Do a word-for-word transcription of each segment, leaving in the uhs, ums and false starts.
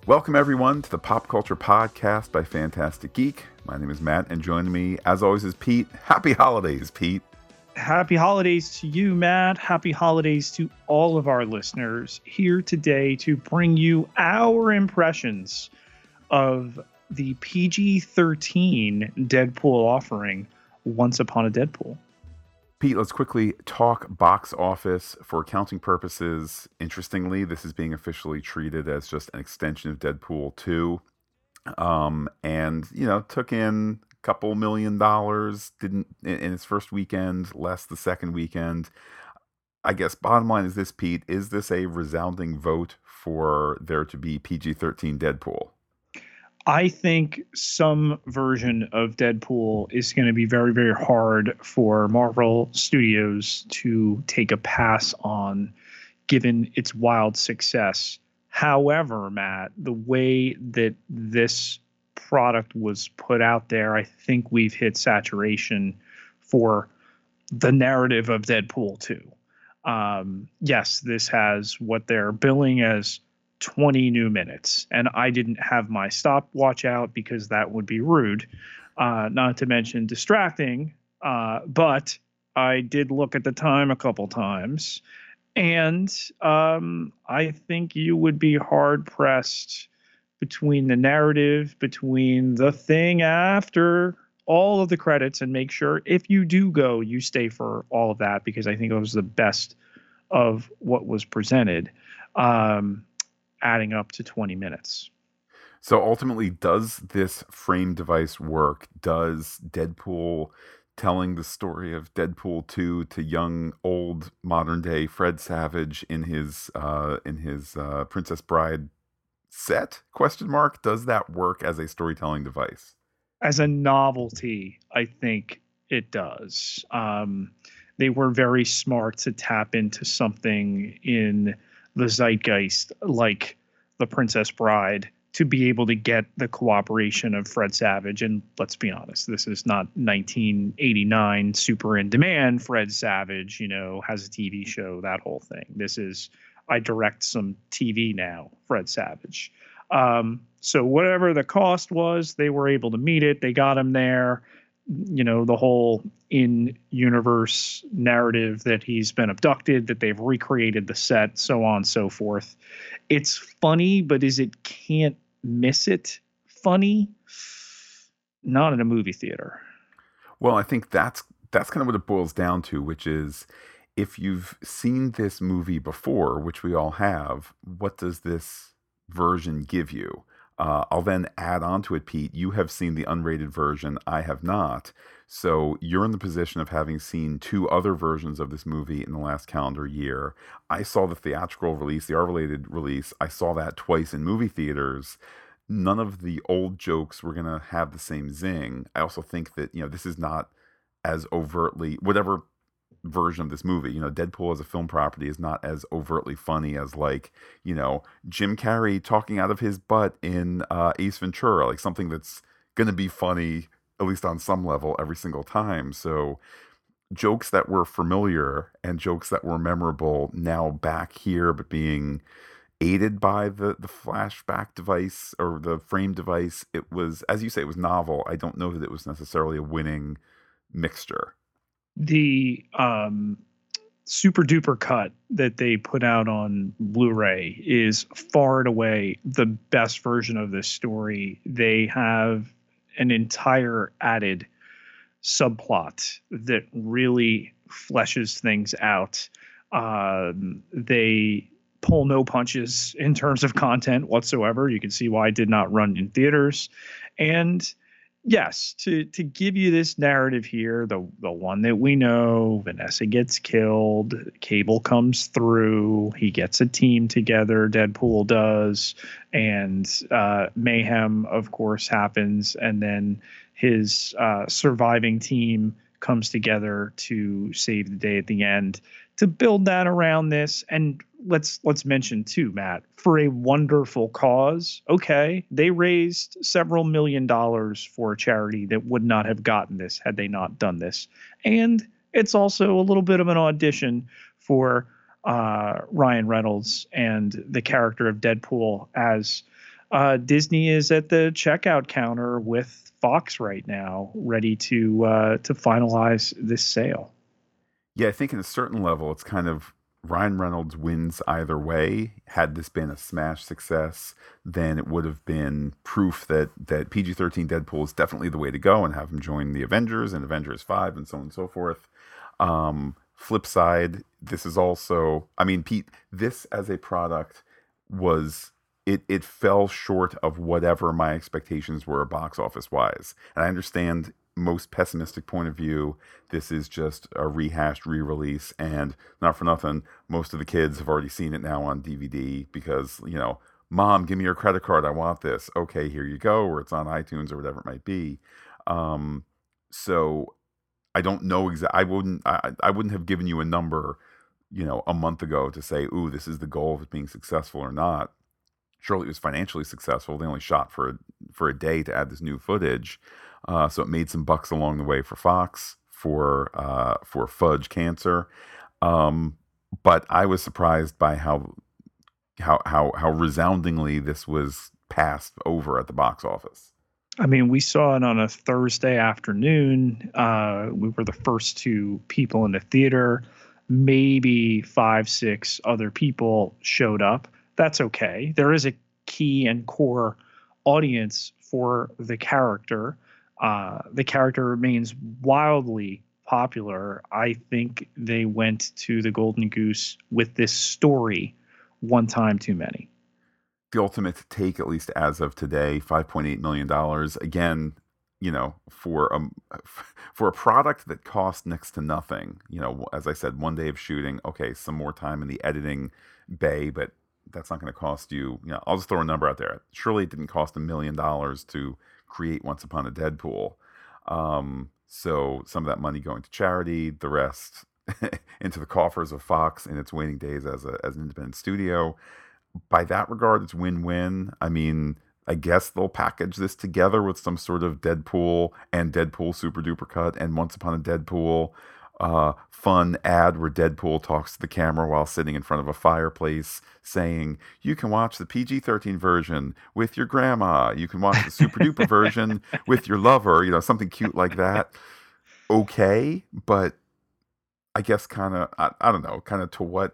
Welcome, everyone, to the Pop Culture Podcast by Fantastic Geek. My name is Matt, and joining me, as always, is Pete. Happy holidays, Pete. Happy holidays to you, Matt. Happy holidays to all of our listeners here today to bring you our impressions of the P G thirteen Deadpool offering, Once Upon a Deadpool. Pete, let's quickly talk box office for accounting purposes. Interestingly, this is being officially treated as just an extension of Deadpool two. Um, and, you know, took in a couple million dollars, didn't in, in its first weekend, less the second weekend. I guess bottom line is this, Pete, is this a resounding vote for there to be P G thirteen Deadpool? I think some version of Deadpool is going to be very, very hard for Marvel Studios to take a pass on, given its wild success. However, Matt, the way that this product was put out there, I think we've hit saturation for the narrative of Deadpool two. Um, yes, this has what they're billing as twenty new minutes, and I didn't have my stopwatch out because that would be rude, uh, not to mention distracting, uh, but I did look at the time a couple times, and um, I think you would be hard-pressed between the narrative, between the thing after all of the credits, and make sure if you do go, you stay for all of that, because I think it was the best of what was presented. Um, adding up to twenty minutes. So ultimately, does this frame device work? Does Deadpool telling the story of Deadpool two to young, old, modern day Fred Savage in his uh, in his uh, Princess Bride set? Question mark. Does that work as a storytelling device? As a novelty, I think it does. Um, they were very smart to tap into something in the zeitgeist like the Princess Bride to be able to get the cooperation of Fred Savage. And let's be honest, this is not nineteen eighty-nine super in demand Fred Savage, you know, has a T V show, that whole thing. This is, I direct some T V now, Fred Savage. Um, so whatever the cost was, they were able to meet it. They got him there. You know, the whole in-universe narrative that he's been abducted, that they've recreated the set, so on and so forth. It's funny, but is it can't miss it funny? Not in a movie theater. Well, I think that's that's kind of what it boils down to, which is if you've seen this movie before, which we all have, what does this version give you? Uh, I'll then add on to it, Pete. You have seen the unrated version. I have not. So you're in the position of having seen two other versions of this movie in the last calendar year. I saw the theatrical release, the R-rated release. I saw that twice in movie theaters. None of the old jokes were going to have the same zing. I also think that, you know, this is not as overtly, whatever version of this movie, you know, Deadpool as a film property is not as overtly funny as, like, you know, Jim Carrey talking out of his butt in uh, Ace Ventura, like something that's going to be funny, at least on some level, every single time. So jokes that were familiar and jokes that were memorable now back here, but being aided by the, the flashback device or the frame device, it was, as you say, it was novel. I don't know that it was necessarily a winning mixture. The um, super duper cut that they put out on Blu-ray is far and away the best version of this story. They have an entire added subplot that really fleshes things out. Um, they pull no punches in terms of content whatsoever. You can see why it did not run in theaters. And yes, to to give you this narrative here, the the one that we know, Vanessa gets killed, Cable comes through, he gets a team together, Deadpool does, and uh, mayhem, of course, happens, and then his uh, surviving team comes together to save the day at the end. To build that around this, and let's let's mention too, Matt, for a wonderful cause. Okay, they raised several million dollars for a charity that would not have gotten this had they not done this, and it's also a little bit of an audition for uh, Ryan Reynolds and the character of Deadpool as Uh, Disney is at the checkout counter with Fox right now, ready to uh, to finalize this sale. Yeah, I think in a certain level, it's kind of Ryan Reynolds wins either way. Had this been a smash success, then it would have been proof that that P G thirteen Deadpool is definitely the way to go, and have him join the Avengers and Avengers five and so on and so forth. Um, flip side, this is also, I mean, Pete, this as a product was it it fell short of whatever my expectations were box office wise. And I understand most pessimistic point of view, this is just a rehashed re-release, and not for nothing, most of the kids have already seen it now on D V D because, you know, mom, give me your credit card, I want this. Okay, here you go, or it's on iTunes or whatever it might be. Um, so I don't know exactly. I wouldn't. I, I wouldn't have given you a number, you know, a month ago to say, "Ooh, this is the goal of it being successful or not." Surely it was financially successful. They only shot for a, for a day to add this new footage, uh, so it made some bucks along the way for Fox, for uh, for Fudge Cancer. Um, but I was surprised by how how how how resoundingly this was passed over at the box office. I mean, we saw it on a Thursday afternoon. Uh, we were the first two people in the theater. Maybe five, six other people showed up. That's okay. There is a key and core audience for the character. Uh, the character remains wildly popular. I think they went to the Golden Goose with this story one time too many. The ultimate take, at least as of today, five point eight million dollars. Again, you know, for a for a product that cost next to nothing. You know, as I said, one day of shooting. Okay, some more time in the editing bay, but that's not going to cost you. You know, I'll just throw a number out there. Surely it didn't cost a million dollars to create Once Upon a Deadpool. Um, so some of that money going to charity, the rest into the coffers of Fox in its waning days as a as an independent studio. By that regard, it's win-win. I mean, I guess they'll package this together with some sort of Deadpool and Deadpool Super Duper Cut and Once Upon a Deadpool uh, fun ad where Deadpool talks to the camera while sitting in front of a fireplace saying, you can watch the P G thirteen version with your grandma. You can watch the Super Duper version with your lover, you know, something cute like that. Okay, but I guess kind of, I, I don't know, kind of to what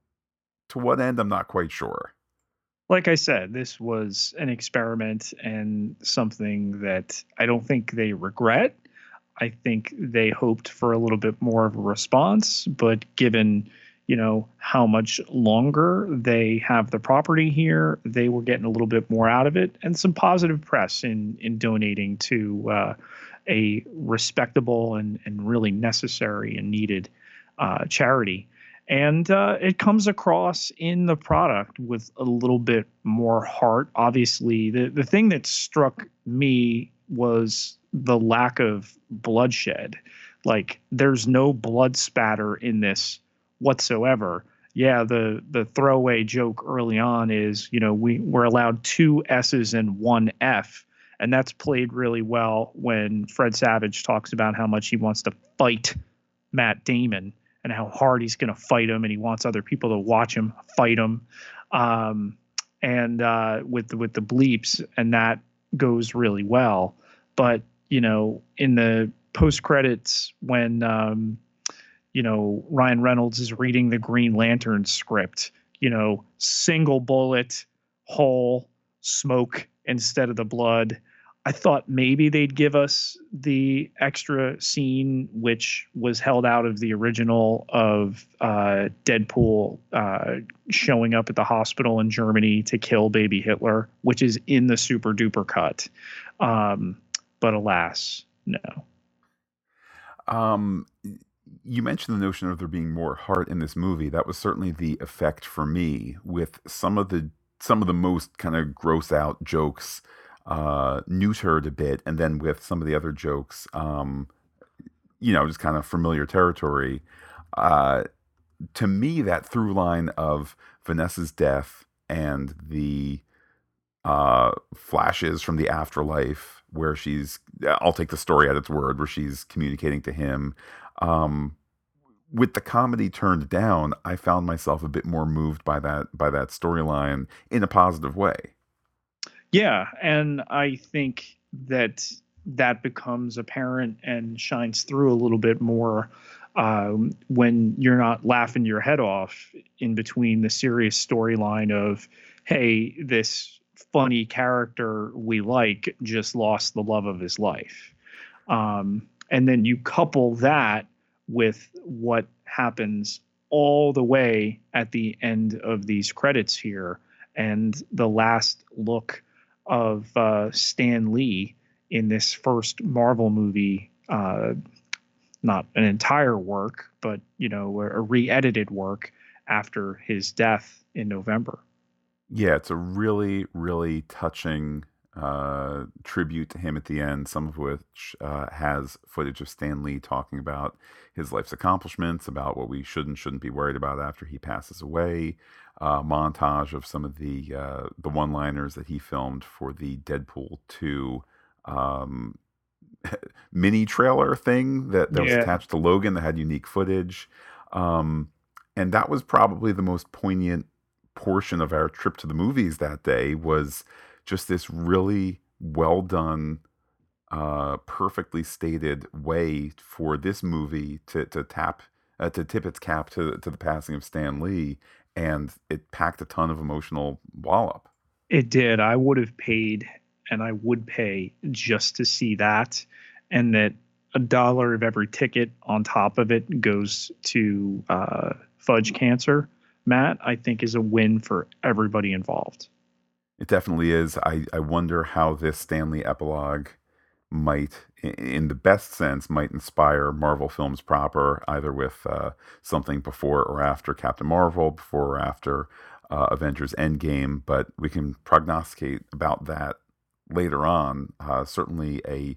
to what end, I'm not quite sure. Like I said, this was an experiment and something that I don't think they regret. I think they hoped for a little bit more of a response, but given, you know, how much longer they have the property here, they were getting a little bit more out of it, and some positive press in in donating to uh, a respectable and and really necessary and needed uh, charity. And uh, it comes across in the product with a little bit more heart. Obviously, the, the thing that struck me was the lack of bloodshed. Like, there's no blood spatter in this whatsoever. Yeah, the the throwaway joke early on is, you know, we we're allowed two S's and one F, and that's played really well when Fred Savage talks about how much he wants to fight Matt Damon and how hard he's going to fight him, and he wants other people to watch him fight him. Um, and uh, with the, with the bleeps, and that goes really well. But you know, in the post credits, when um, you know Ryan Reynolds is reading the Green Lantern script, you know, single bullet, hole, smoke instead of the blood. I thought maybe they'd give us the extra scene, which was held out of the original, of uh, Deadpool uh, showing up at the hospital in Germany to kill baby Hitler, which is in the Super Duper cut. Um, but alas, no. Um, you mentioned the notion of there being more heart in this movie. That was certainly the effect for me with some of the some of the most kind of gross out jokes uh, neutered a bit, and then with some of the other jokes, um, you know, just kind of familiar territory. Uh, to me, that through line of Vanessa's death and the uh, flashes from the afterlife, where she's, I'll take the story at its word, where she's communicating to him. Um, with the comedy turned down, I found myself a bit more moved by that by that storyline in a positive way. Yeah, and I think that that becomes apparent and shines through a little bit more um, when you're not laughing your head off in between the serious storyline of, hey, this funny character we like just lost the love of his life. Um, and then you couple that with what happens all the way at the end of these credits here and the last look of uh, Stan Lee in this first Marvel movie, uh, not an entire work, but you know, a, a re-edited work after his death in November. Yeah, it's a really, really touching uh, tribute to him at the end, some of which uh, has footage of Stan Lee talking about his life's accomplishments, about what we should and shouldn't be worried about after he passes away. Uh, montage of some of the uh, the one-liners that he filmed for the Deadpool two um, mini trailer thing that, that was Yeah, attached to Logan that had unique footage. Um, and that was probably the most poignant portion of our trip to the movies that day, was just this really well done, uh, perfectly stated way for this movie to, to tap, uh, to tip its cap to, to the passing of Stan Lee. And it packed a ton of emotional wallop. it did. I would have paid and I would pay just to see that, and that a dollar of every ticket on top of it goes to uh, Fudge Cancer, Matt, I think is a win for everybody involved. It definitely is. I, I wonder how this Stan Lee epilogue might, in the best sense, might inspire Marvel films proper, either with uh, something before or after Captain Marvel, before or after uh, Avengers Endgame. But we can prognosticate about that later on. Uh, certainly a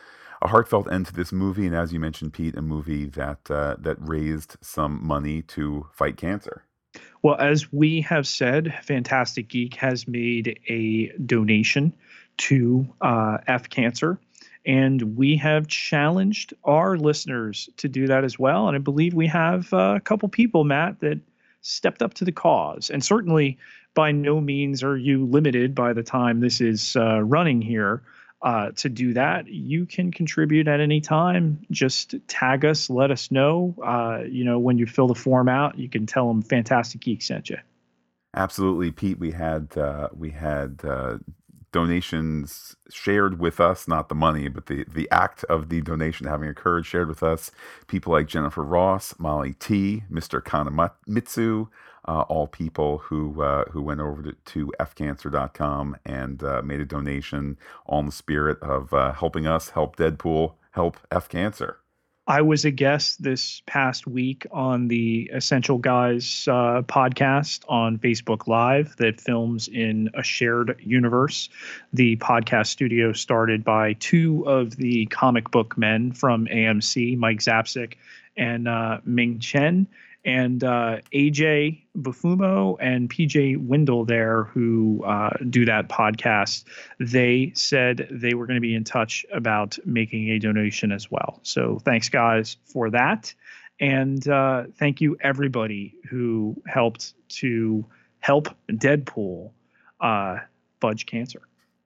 a heartfelt end to this movie, and as you mentioned, Pete, a movie that uh, that raised some money to fight cancer. Well, as we have said, Fantastic Geek has made a donation to uh, F Cancer, and we have challenged our listeners to do that as well. And I believe we have uh, a couple people, Matt, that stepped up to the cause. And certainly, by no means are you limited by the time this is uh, running here uh, to do that. You can contribute at any time. Just tag us, let us know. Uh, you know, when you fill the form out, you can tell them Fantastic Geek sent you. Absolutely, Pete. We had uh, we had uh, donations shared with us, not the money, but the the act of the donation having occurred shared with us. People like Jennifer Ross, Molly T, Mister Kanamitsu, uh, all people who uh, who went over to, to f cancer dot com and uh, made a donation, all in the spirit of uh, helping us help Deadpool, help F Cancer. I was a guest this past week on the Essential Guys uh, podcast on Facebook Live that films in a shared universe. The podcast studio started by two of the comic book men from A M C, Mike Zapsik and uh, Ming Chen, and uh, A J Bufumo and P J Wendell there, who uh, do that podcast. They said they were going to be in touch about making a donation as well. So thanks, guys, for that. And uh, thank you, everybody who helped to help Deadpool uh, fudge cancer.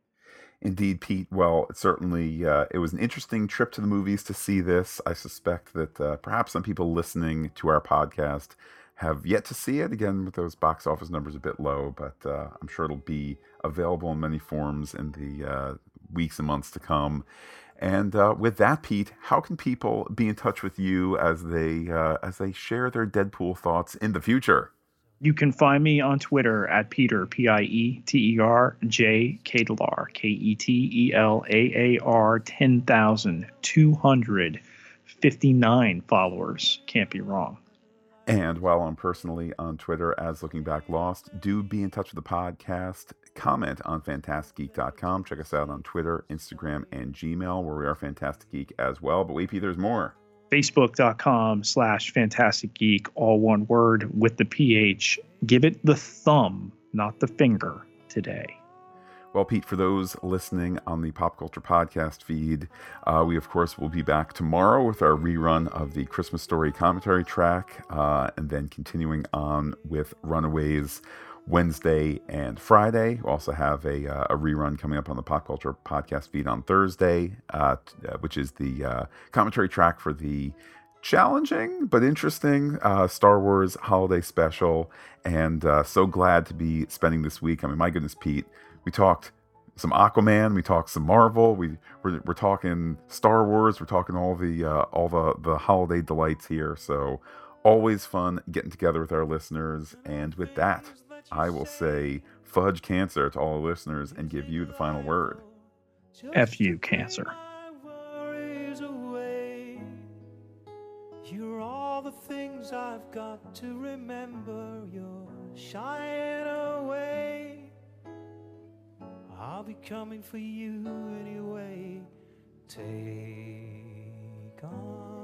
Indeed, Pete. Well, it certainly uh, it was an interesting trip to the movies to see this. I suspect that uh, perhaps some people listening to our podcast have yet to see it, again, with those box office numbers a bit low, but uh, I'm sure it'll be available in many forms in the uh, weeks and months to come. And uh, with that, Pete, how can people be in touch with you as they uh, as they share their Deadpool thoughts in the future? You can find me on Twitter at Peter, P I E T E R, J Ketelaar, K E T E L A A R, ten thousand two hundred fifty-nine followers. Can't be wrong. And while I'm personally on Twitter as Looking Back Lost, do be in touch with the podcast. Comment on fantastic geek dot com. Check us out on Twitter, Instagram, and Gmail, where we are Fantastic Geek as well. But wait, Pete, there's more. Facebook.com slash Fantastic Geek, all one word with the P H. Give it the thumb, not the finger, today. Well, Pete, for those listening on the Pop Culture Podcast feed, uh, we, of course, will be back tomorrow with our rerun of the Christmas Story commentary track, uh, and then continuing on with Runaways. Wednesday and Friday. We also have a, uh, a rerun coming up on the Pop Culture Podcast feed on Thursday, uh, which is the uh, commentary track for the challenging but interesting uh, Star Wars holiday special. And uh, so glad to be spending this week. I mean, my goodness, Pete, we talked some Aquaman, we talked some Marvel, we we're, we're talking Star Wars, we're talking all the uh, all the the holiday delights here. So always fun getting together with our listeners. And with that, I will say fudge cancer to all the listeners and give you the final word. F you, cancer. You're all the things I've got to remember. You're shying away. I'll be coming for you anyway. Take on.